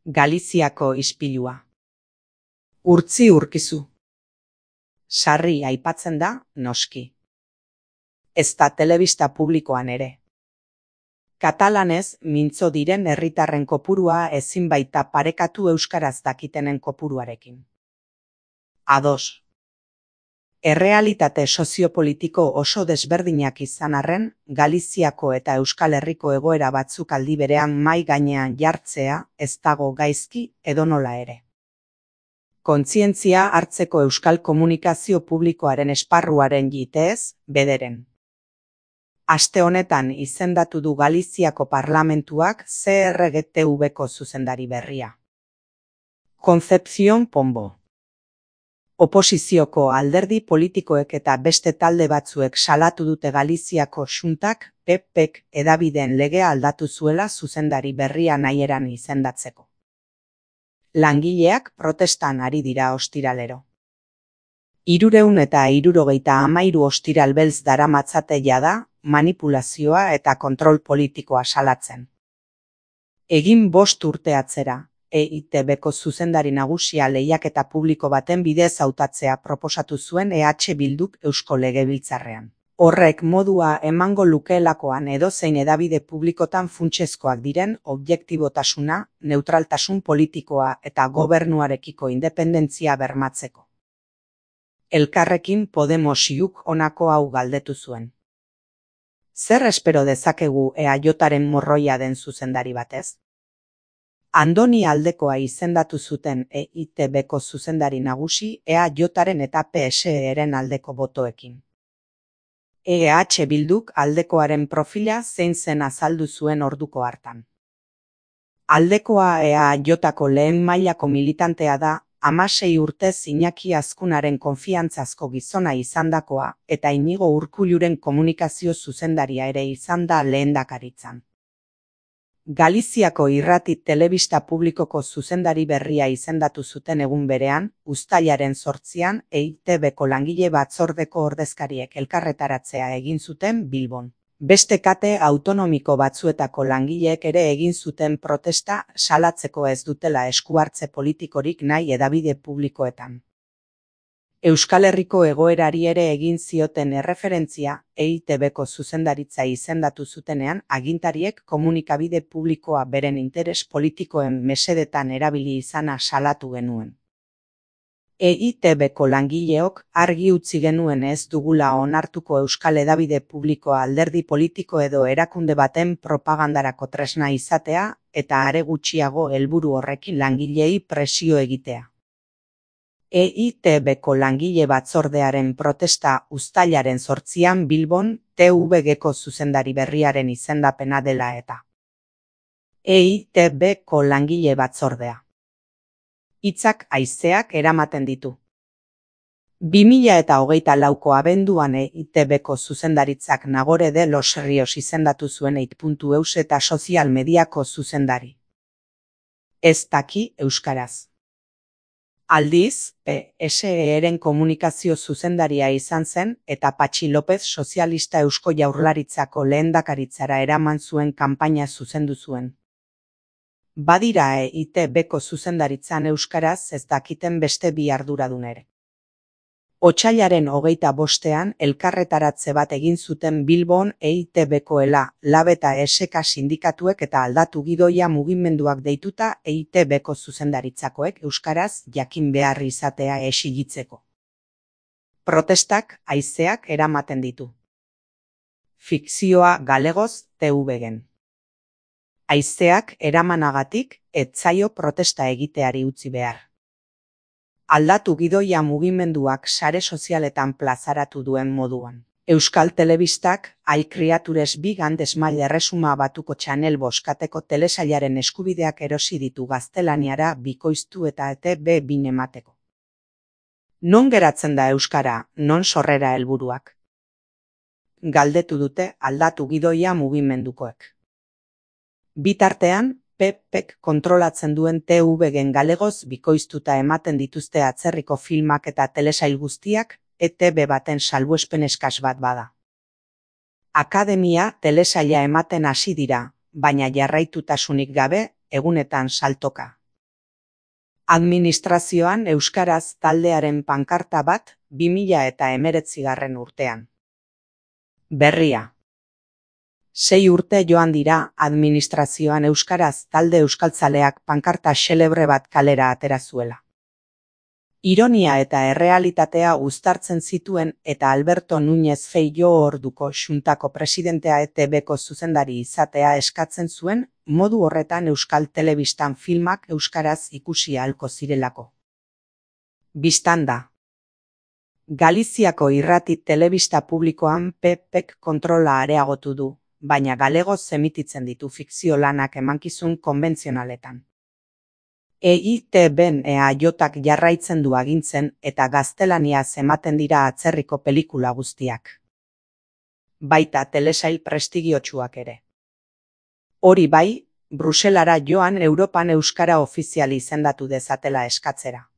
Galiziako ispilua. Urtzi urkizu. Sarri aipatzen da, noski. Ez da telebista publikoan ere. Katalanez mintzo diren herritarren kopurua ezin baita parekatu euskaraz dakitenen kopuruarekin. Ados. Errealitate soziopolitiko oso desberdinak izan arren, Galiziako eta Euskal Herriko egoera batzuk aldi berean mahai gainean jartzea ez dago gaizki edonola ere. Kontzientzia hartzeko euskal komunikazio publikoaren esparruaren jiteez, bederen. Aste honetan izendatu du Galiziako parlamentuak CRGTV-ko zuzendari berria. Concepción Pombo. Oposizioko alderdi politikoek eta beste talde batzuek salatu dute Galiziako xuntak PP-k hedabideen legea aldatu zuela zuzendari berria nahieran izendatzeko. Langileak protestan ari dira ostiralero. 373 ostiral beltz daramatzate jada manipulazioa eta kontrol politikoa salatzen. Egin 5 urte atzera. EITB-ko zuzendari nagusia lehiaketa publiko baten bidez hautatzea proposatu zuen EH Bilduk Eusko Legebiltzarrean. Horrek modua emango lukeelakoan edozein hedabide publikotan funtsezkoak diren objektibotasuna, neutraltasun politikoa eta gobernuarekiko independentzia bermatzeko. Elkarrekin Podemosiuk honako hau galdetu zuen. Zer espero dezakegu EAJaren morroia den zuzendari batez? Andoni Aldekoa izendatu zuten EITB-ko zuzendari nagusi EAJaren eta PSE-ren aldeko botoekin. EH Bilduk Aldekoaren profila zein zen azaldu zuen orduko hartan. Aldekoa EAJko lehen mailako militantea da, 16 urtez Iñaki Azkunaren konfiantzazko gizona izandakoa eta Inigo Urkulluren komunikazio zuzendaria ere izan da lehendakaritzan. Galiziako irrati telebista publikoko zuzendari berria izendatu zuten egun berean, uztailaren 8an EITB-ko langile batzordeko ordezkariek elkarretaratzea egin zuten Bilbon. Beste kate autonomiko batzuetako langileek ere egin zuten protesta salatzeko ez dutela eskuhartze politikorik nahi hedabide publikoetan. Euskal Herriko egoerari ere egin zioten erreferentzia EITB-ko zuzendaritza izendatu zutenean agintariek komunikabide publikoa beren interes politikoen mesedetan erabili izana salatu genuen. EITB-ko langileok argi utzi genuen ez dugula onartuko euskal hedabide publikoa alderdi politiko edo erakunde baten propagandarako tresna izatea eta are gutxiago helburu horrekin langileei presio egitea. EITB-ko langile batzordearen protesta uztailaren 8an Bilbon TVG-ko zuzendari berriaren izendapena dela eta. EITB-ko langile batzordea. Hitzak haizeak eramaten ditu. 2024ko abenduan EITB-ko zuzendaritzak Nagore de los Ríos izendatu zuen EIT.eus eta sozial mediako zuzendari. Ez daki euskaraz. Aldiz, PSE-ren komunikazio zuzendaria izan zen eta Patxi López sozialista Eusko Jaurlaritzako lehendakaritzara eraman zuen kanpaina zuzendu zuen. Badira EITB-ko zuzendaritzan euskaraz ez dakiten beste bi arduradun ere. Otsailaren 25ean elkarretaratze bat egin zuten Bilbon EITB-koela, LAB eta SK sindikatuek eta aldatu gidoia mugimenduak deituta EITB-ko zuzendaritzakoek euskaraz jakin behar izatea exigitzeko. Protestak haizeak eramaten ditu. Fikzioa galegoz TVG-en. Haizeak eramanagatik ez zaio protesta egiteari utzi behar. Aldatu gidoia mugimenduak sare sozialetan plazaratu duen moduan. Euskal Telebistak, Ai Kriatures Bigand Esmail erresuma batuko Channel boskateko telesailaren eskubideak erosi ditu gaztelaniara bikoiztu eta ETB bin emateko. Non geratzen da euskara, non sorrera helburuak? Galdetu dute aldatu gidoia mugimendukoek. Bitartean, PP-k kontrolatzen duen TVG-en galegoz bikoiztuta ematen dituzte atzerriko filmak eta telesail guztiak, ETB baten salbuespen eskas bat bada. Akademia telesaila ematen hasi dira, baina jarraitutasunik gabe, egunetan saltoka. Administrazioan euskaraz taldearen pankarta bat 2019 urtean. Berria. 6 urte joan dira administrazioan euskaraz talde euskaltzaleak pankarta xelebre bat kalera atera zuela. Ironia eta errealitatea uztartzen zituen eta Alberto Núñez Feijóo orduko xuntako presidentea ETBko zuzendari izatea eskatzen zuen, modu horretan euskal telebistan filmak euskaraz ikusi ahalko zirelako. Bistanda. Galiziako irrati telebista publikoan PPek kontrola areagotu du, baina galegoz emititzen ditu fikzio lanak emankizun konbentzionaletan. EITBn EAJak jarraitzen du agintzen eta gaztelaniaz ematen dira atzerriko pelikula guztiak. Baita telesail prestigiotsuak ere. Hori bai, Bruselara joan Europan euskara ofizial izendatu dezatela eskatzera.